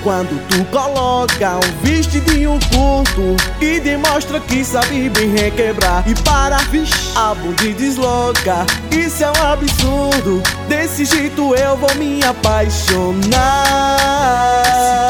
quando tu coloca um vestidinho curto e demonstra que sabe bem requebrar. E para, a bunda desloca, isso é um absurdo. Desse jeito eu vou me apaixonar.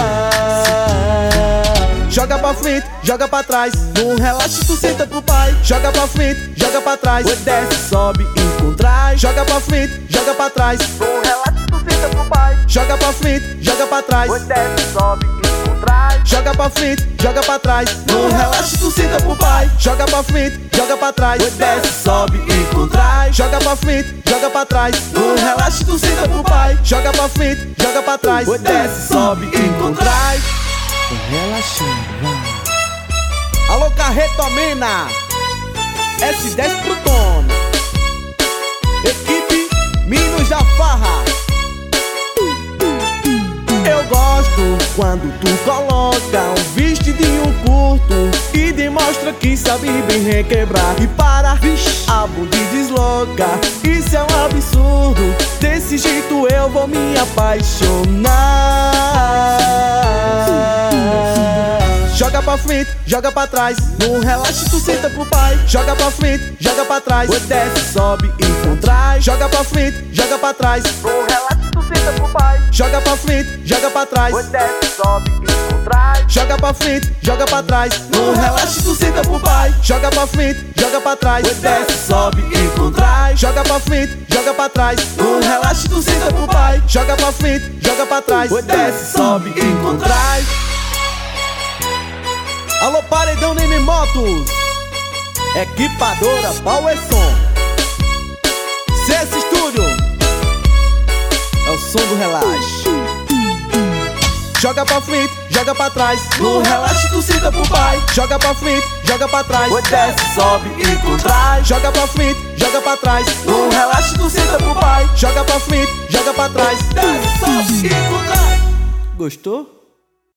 Joga pra frente, joga pra trás, no relaxa tu senta pro pai. Joga pra frente, joga pra trás, desce, sobe e contrai. Joga pra frente, joga pra trás, no relaxa tu senta pro pai. Joga pra frente, joga pra trás, desce, sobe e contrai. Joga pra frente, joga pra trás, no relaxa tu senta pro pai. Joga pra frente, joga pra trás, desce, sobe e contrai. Joga pra frente, joga pra trás, no relaxa tu senta pro pai. Joga pra frente, joga pra trás, desce, sobe e contrai. Relaxando. Alô, Carretomena, S10 pro Tona, equipe Minos da Farra. Eu gosto quando tu coloca um vestidinho curto e demonstra que sabe bem requebrar. E para, a bunda desloca, isso é um absurdo. Desse jeito eu vou me apaixonar. Joga pra frente, joga pra trás, no relaxa tu senta pro pai. Joga pra frente, joga pra trás, desce, sobe e contrai. Joga pra frente, joga pra trás, no relaxa tu senta pro pai. Joga pra frente, joga pra trás, desce, sobe e contrai. Joga pra frente, joga pra trás, no relaxa tu senta pro pai. Joga pra frente, joga pra trás, desce, sobe e contrai. Joga pra frente, joga pra trás, no relaxa tu senta pro pai. Joga pra frente, joga pra trás, desce, sobe e contrai. Alô, Paredão Neme Motos, equipadora Power Som, CS Studio, é o som do relaxa. Joga pra frente, joga pra trás, no relaxa tu senta pro pai. Joga pra frente, joga pra trás, desce, sobe e contrai. Joga pra frente, joga pra trás, no relaxa tu senta pro pai. Joga pra frente, joga pra trás, desce, sobe e contrai. Gostou?